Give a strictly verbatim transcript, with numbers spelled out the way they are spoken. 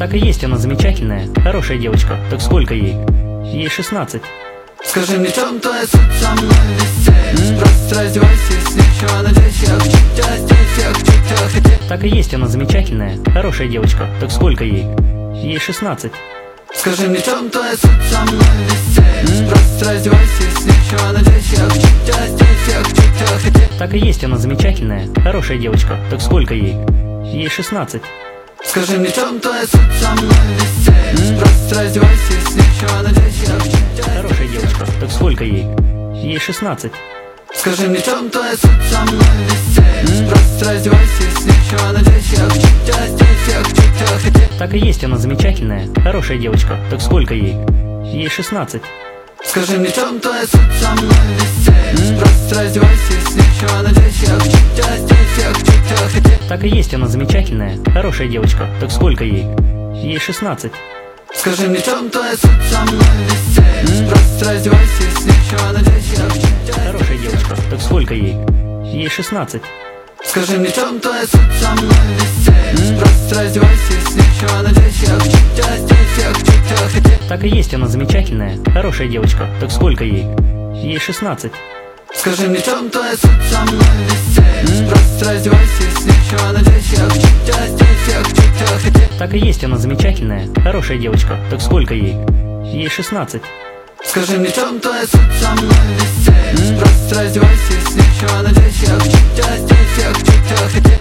Так и есть, она замечательная, хорошая девочка. Так сколько ей? Ей шестнадцать. Скажи мне, в чем твоя суть со мной висеть? Просто раздевайся, если ничего надеть. Я хочу тебя здесь, я хочу тебя хотеть. Так и есть, она замечательная, хорошая девочка. Так сколько ей? Ей шестнадцать. Скажи мне, в чем твоя суть со мной висеть? Просто раздевайся, если ничего надеть. Я хочу тебя здесь, я хочу тебя хотеть. Так и есть, она замечательная, хорошая девочка. Так сколько ей? Ей шестнадцать. Скажи мне, в чем твоя суть со мной висеть? Просто раздевайся, если ничего надеть. Я хочу тебя Хорошая девочка. Так сколько ей? Ей шестнадцать. Скажи мне, в чем твоя суть со мной висеть? Просто раздевайся, если ничего надеть. Я хочу тебя здесь, я хочу тебя хотеть. Так и есть, она замечательная, хорошая девочка. Так сколько ей? Ей шестнадцать. Скажи мне, в чем твоя суть со мной висеть? Просто раздевайся, если ничего надеть. Я хочу тебя здесь, я хочу тебя хотеть. Так и есть, она замечательная, хорошая девочка. Так сколько ей? Ей шестнадцать. Скажи мне, в чем твоя суть со мной висеть? Просто раздевайся, если ничего надеть. Я хочу тебя Хорошая девочка. Так сколько ей? Ей шестнадцать. Скажи мне, в чем твоя суть со мной висеть? Просто раздевайся, если ничего надеть. Я хочу тебя здесь, я хочу тебя хотеть. Так и есть, она замечательная, хорошая девочка. Так сколько ей? Ей шестнадцать. Скажи мне, в чем твоя суть со мной висеть? Просто раздевайся, если ничего надеть. Я хочу тебя здесь, я хочу тебя хотеть. Так и есть, она замечательная, хорошая девочка. Так сколько ей? Ей шестнадцать. Скажи мне, в чем твоя суть со мной висеть? Просто раздевайся, если ничего надеть. Я хочу тебя здесь, я хочу тебя хотеть.